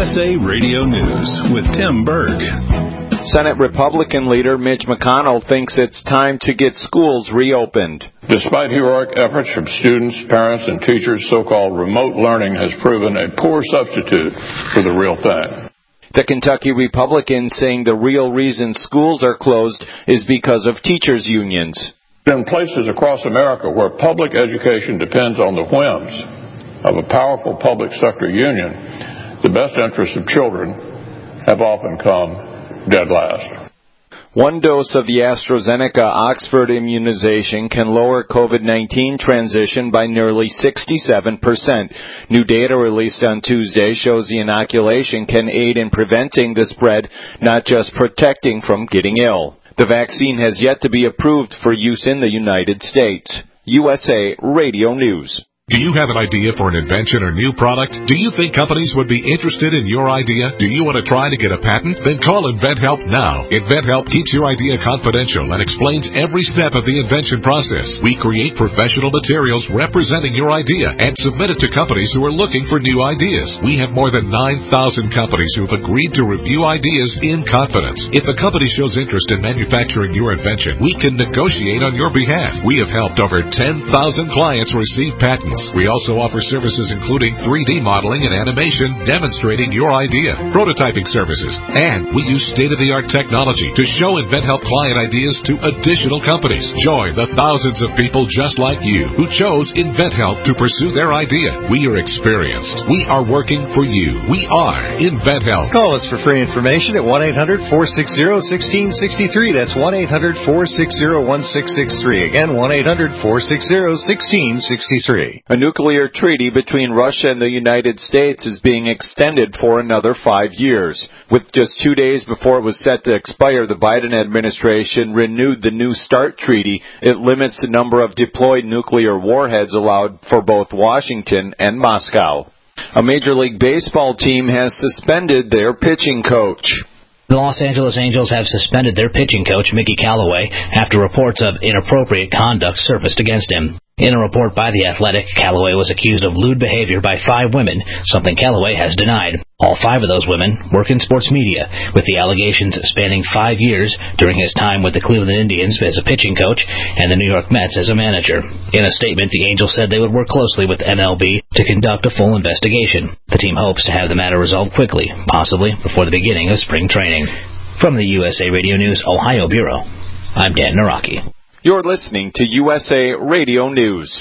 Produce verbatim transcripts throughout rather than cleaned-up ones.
S A Radio News with Tim Berg. Senate Republican leader Mitch McConnell thinks it's time to get schools reopened. Despite heroic efforts from students, parents, and teachers, so-called remote learning has proven a poor substitute for the real thing. The Kentucky Republican saying the real reason schools are closed is because of teachers' unions. In places across America where public education depends on the whims of a powerful public sector union, the best interests of children have often come dead last. One dose of the AstraZeneca Oxford immunization can lower COVID nineteen transmission by nearly sixty-seven percent. New data released on Tuesday shows the inoculation can aid in preventing the spread, not just protecting from getting ill. The vaccine has yet to be approved for use in the United States. U S A Radio News. Do you have an idea for an invention or new product? Do you think companies would be interested in your idea? Do you want to try to get a patent? Then call InventHelp now. InventHelp keeps your idea confidential and explains every step of the invention process. We create professional materials representing your idea and submit it to companies who are looking for new ideas. We have more than nine thousand companies who have agreed to review ideas in confidence. If a company shows interest in manufacturing your invention, we can negotiate on your behalf. We have helped over ten thousand clients receive patents. We also offer services including three D modeling and animation demonstrating your idea, prototyping services, and we use state-of-the-art technology to show InventHelp client ideas to additional companies. Join the thousands of people just like you who chose InventHelp to pursue their idea. We are experienced. We are working for you. We are InventHelp. Call us for free information at one eight hundred four six zero one six six three. That's one eight hundred four six zero one six six three. Again, one eight hundred four six zero one six six three. A nuclear treaty between Russia and the United States is being extended for another five years. With just two days before it was set to expire, the Biden administration renewed the New START treaty. It limits the number of deployed nuclear warheads allowed for both Washington and Moscow. A Major League Baseball team has suspended their pitching coach. The Los Angeles Angels have suspended their pitching coach, Mickey Callaway, after reports of inappropriate conduct surfaced against him. In a report by The Athletic, Callaway was accused of lewd behavior by five women, something Callaway has denied. All five of those women work in sports media, with the allegations spanning five years during his time with the Cleveland Indians as a pitching coach and the New York Mets as a manager. In a statement, the Angels said they would work closely with M L B to conduct a full investigation. The team hopes to have the matter resolved quickly, possibly before the beginning of spring training. From the U S A Radio News Ohio Bureau, I'm Dan Naraki. You're listening to U S A Radio News.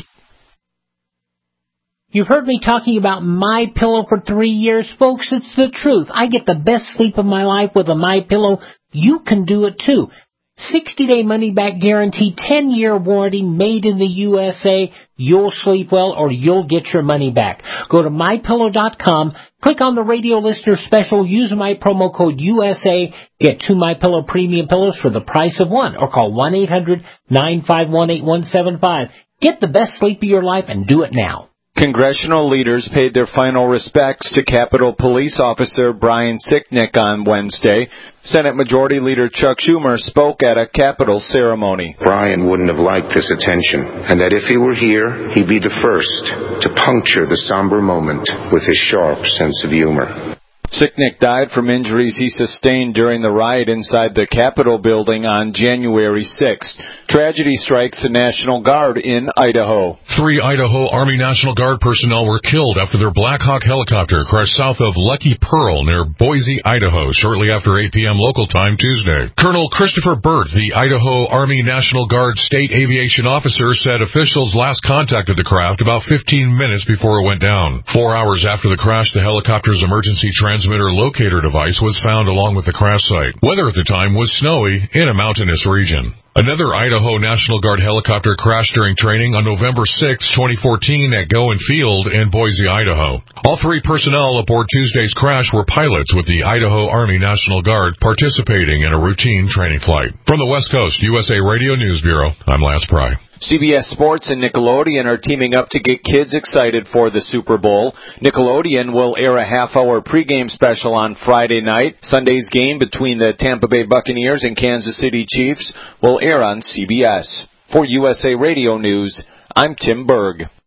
You've heard me talking about MyPillow for three years, folks. It's the truth. I get the best sleep of my life with a MyPillow. You can do it too. sixty-day money-back guarantee, ten-year warranty, made in the U S A. You'll sleep well or you'll get your money back. Go to my pillow dot com, click on the radio listener special, use my promo code U S A, get two MyPillow premium pillows for the price of one, or call one eight hundred nine five one eight one seven five. Get the best sleep of your life and do it now. Congressional leaders paid their final respects to Capitol Police Officer Brian Sicknick on Wednesday. Senate Majority Leader Chuck Schumer spoke at a Capitol ceremony. Brian wouldn't have liked this attention, and that if he were here, he'd be the first to puncture the somber moment with his sharp sense of humor. Sicknick died from injuries he sustained during the riot inside the Capitol building on January sixth. Tragedy strikes the National Guard in Idaho. Three Idaho Army National Guard personnel were killed after their Black Hawk helicopter crashed south of Lucky Pearl near Boise, Idaho, shortly after eight p.m. local time Tuesday. Colonel Christopher Burt, the Idaho Army National Guard state aviation officer, said officials last contacted the craft about fifteen minutes before it went down. Four hours after the crash, the helicopter's emergency transmitter Transmitter locator device was found along with the crash site. Weather at the time was snowy in a mountainous region. Another Idaho National Guard helicopter crashed during training on November sixth, twenty fourteen at Goen Field in Boise, Idaho. All three personnel aboard Tuesday's crash were pilots with the Idaho Army National Guard participating in a routine training flight. From the West Coast U S A Radio News Bureau, I'm Lance Pry. C B S Sports and Nickelodeon are teaming up to get kids excited for the Super Bowl. Nickelodeon will air a half-hour pregame special on Friday night. Sunday's game between the Tampa Bay Buccaneers and Kansas City Chiefs will air on C B S. For U S A Radio News, I'm Tim Berg.